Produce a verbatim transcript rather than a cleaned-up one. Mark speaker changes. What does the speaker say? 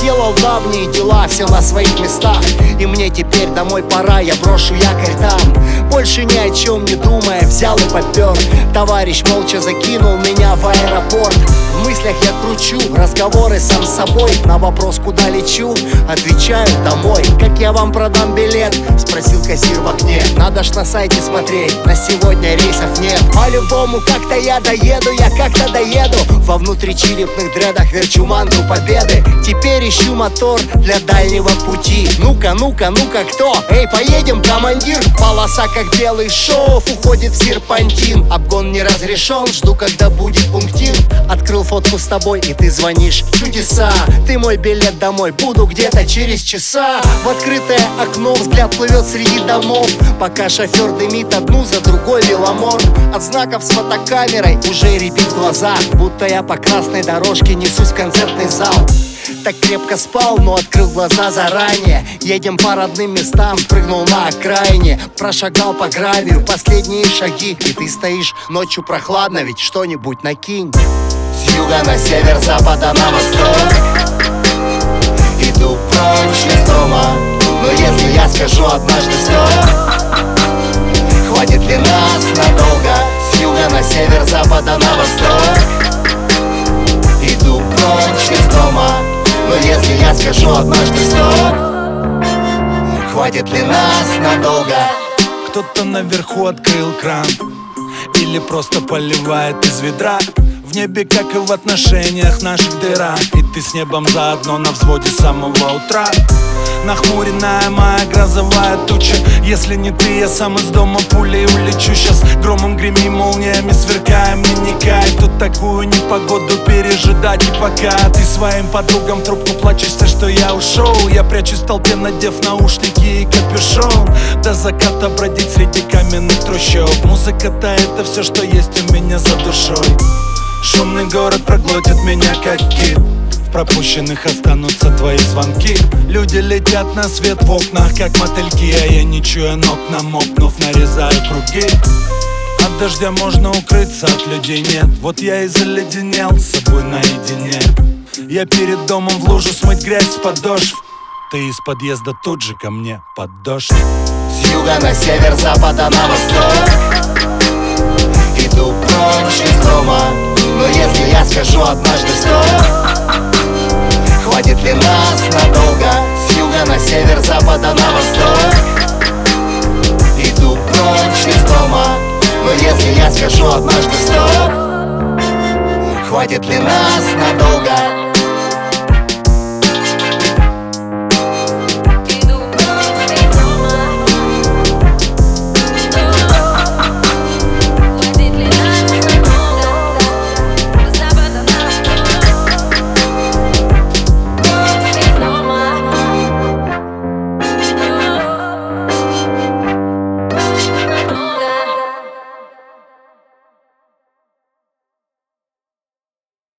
Speaker 1: сделал давние дела, все на своих местах. И мне теперь домой пора, я брошу якорь там. Больше ни о чем не думая, взял и попер. Товарищ молча закинул меня в аэропорт. В мыслях я кручу разговоры сам с собой. На вопрос, куда лечу, отвечаю: домой. Как я вам продам билет? Спросил кассир в окне. Надо ж на сайте смотреть, на сегодня рейсов нет. По-любому как-то я доеду, я как-то доеду. Во внутричерепных дредах верчу мантру победы. Теперь ищу мотор для дальнего пути. Ну-ка, ну-ка, ну-ка, кто? Эй, поедем, командир! Полоса как белый шов уходит в серпантин. Обгон не разрешен, жду, когда будет пунктир. Открыл фотку с тобой, и ты звонишь. Чудеса, ты мой билет домой, буду где-то через часа. В открытое окно взгляд плывет среди домов, пока шофер дымит одну за другой веломор. От знаков с фотокамерой уже рябит в глазах, будто я по красной дорожке несусь в концертный зал. Так крепко спал, но открыл глаза заранее. Едем по родным местам, спрыгнул на окраине. Прошагал по гравию последние шаги, и ты стоишь, ночью прохладно, ведь что-нибудь накинь. С юга на север, запада на восток иду прочь из дома. Но если я скажу однажды стоп, хватит ли нас надолго? С юга на север, запада на восток иду прочь из дома. Но если я скажу однажды стоп, хватит ли нас надолго?
Speaker 2: Кто-то наверху открыл кран или просто поливает из ведра. В небе, как и в отношениях наших, дыра. И ты с небом заодно на взводе с самого утра. Нахмуренная моя грозовая туча. Если не ты, я сам из дома пулей улечу. Сейчас громом греми, молниями сверкая, мне не кайф. Тут такую непогоду пережидать. И пока ты своим подругам в трубку плачешься, что я ушел, я прячусь в толпе, надев наушники и капюшон. До заката бродить среди каменных трущоб. Музыка-то это все, что есть у меня за душой. Шумный город проглотит меня как кит. В пропущенных останутся твои звонки. Люди летят на свет в окнах, как мотыльки. А я, не чуя ног, намокнув, нарезаю круги. От дождя можно укрыться, от людей нет. Вот я и заледенел с собой наедине. Я перед домом в лужу смыть грязь с подошв. Ты из подъезда тут же ко мне под дождь.
Speaker 1: С юга на север, запада на восток иду прочь из дома. Но если я скажу однажды стоп, хватит ли нас надолго? С юга на север, запада на восток иду прочь из дома. Но если я скажу однажды стоп, хватит ли нас надолго?